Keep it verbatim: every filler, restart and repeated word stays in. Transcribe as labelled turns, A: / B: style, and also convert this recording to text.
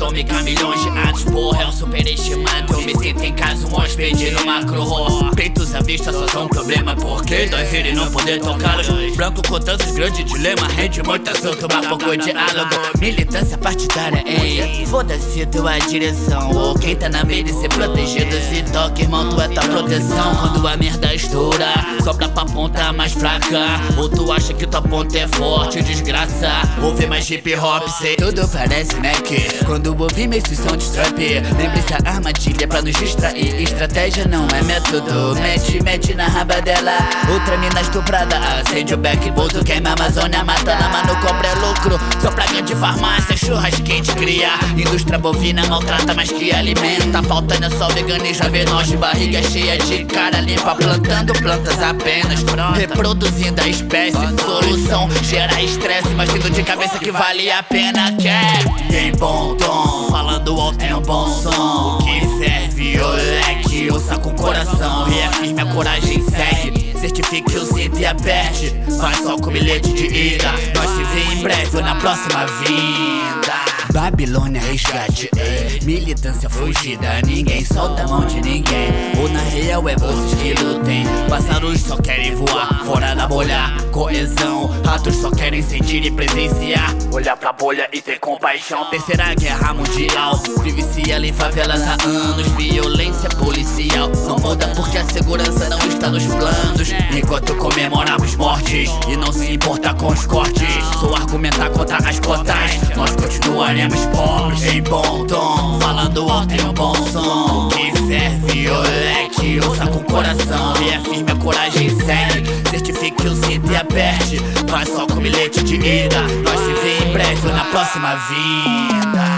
A: atômica, milhões de atos, porra, é um superestimado. Eu me sinto em casa, um hóspede no macro horror. Peitos à vista só são um problema, porque nós ele não poder tocá-los. Branco com tantos grandes dilemas, rende muito assunto, mas pouco diálogo. Militância partidária, ei, foda-se tua direção. Ou quem tá na mesa ser protegido, se toca, irmão, tu é tua proteção. Quando a merda estoura, sobra pra ponta mais fraca. Ou tu acha que tua ponta é forte, desgraça. Ouve mais hip hop, sei. Tudo parece, né, que quando ouvi meus som de trap, lembre-se a armadilha pra nos distrair. Estratégia não é método, mete, mete na raba dela. Outra mina estuprada, acende o back, bolso queima a Amazônia, mata na mano, compra é lucro. Só praga de farmácia, churrasquinho de cria. Indústria bovina maltrata, mas que alimenta. Pautânia só veganismo, venose, barriga cheia de cara limpa. Plantando plantas apenas, reproduzindo a espécie. Solução, gera estresse, mas tendo de cabeça que vale a pena. Quer tem bom tom, falando alto tem um bom som. O que serve o leque, ouça com o coração. Reafirme a coragem, segue. Certifique o cinto e aperte. Vai só com bilhete de ida. Nós se vê em breve ou na próxima vinda. Babilônia, resgate, ei. Militância fugida, ninguém solta a mão de ninguém. Ou na real é vocês que lutem. Pássaros só querem voar, fora da bolha, coesão. Ratos só querem sentir e presenciar. Olhar pra bolha e ter compaixão. Terceira guerra mundial, vive-se ali em favelas há anos. Violência policial não muda porque a segurança não está nos planos. Enquanto comemoramos mortes e não se importa com os cortes. Sou argumentar contra as cotas, nós continuaremos pobres. Em bom tom, falando alto tem um bom som. O que serve o leque, ouça com o coração. Reafirme a coragem, segue. Certifique o cinto e aperte. Vai só com bilhete de ida. Nós se vê em breve ou na próxima vinda.